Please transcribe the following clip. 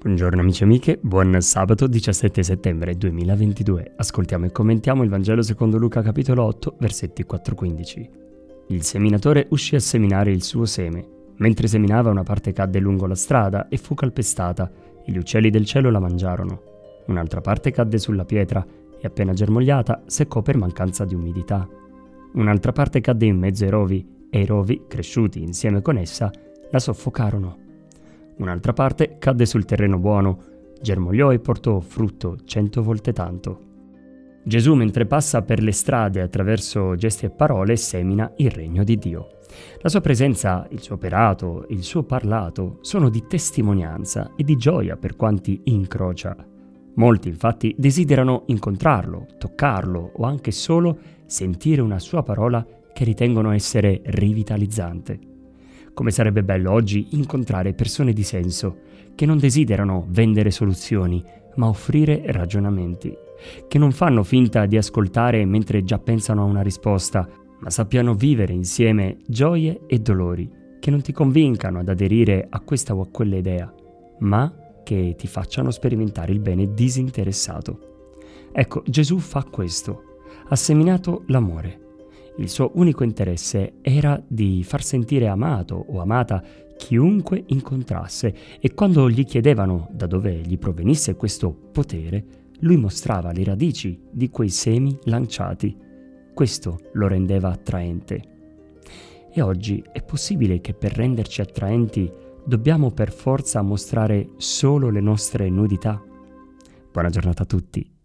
Buongiorno amici e amiche, buon sabato 17 settembre 2022. Ascoltiamo e commentiamo il Vangelo secondo Luca capitolo 8, versetti 4-15. Il seminatore uscì a seminare il suo seme. Mentre seminava una parte cadde lungo la strada e fu calpestata, e gli uccelli del cielo la mangiarono. Un'altra parte cadde sulla pietra e appena germogliata seccò per mancanza di umidità. Un'altra parte cadde in mezzo ai rovi e i rovi, cresciuti insieme con essa, la soffocarono. Un'altra parte cadde sul terreno buono, germogliò e portò frutto 100 volte tanto. Gesù, mentre passa per le strade attraverso gesti e parole, semina il regno di Dio. La sua presenza, il suo operato, il suo parlato sono di testimonianza e di gioia per quanti incrocia. Molti, infatti, desiderano incontrarlo, toccarlo o anche solo sentire una sua parola che ritengono essere rivitalizzante. Come sarebbe bello oggi incontrare persone di senso, che non desiderano vendere soluzioni, ma offrire ragionamenti, che non fanno finta di ascoltare mentre già pensano a una risposta, ma sappiano vivere insieme gioie e dolori, che non ti convincano ad aderire a questa o a quella idea, ma che ti facciano sperimentare il bene disinteressato. Ecco, Gesù fa questo, ha seminato l'amore. Il suo unico interesse era di far sentire amato o amata chiunque incontrasse, e quando gli chiedevano da dove gli provenisse questo potere, lui mostrava le radici di quei semi lanciati. Questo lo rendeva attraente. E oggi è possibile che per renderci attraenti dobbiamo per forza mostrare solo le nostre nudità? Buona giornata a tutti.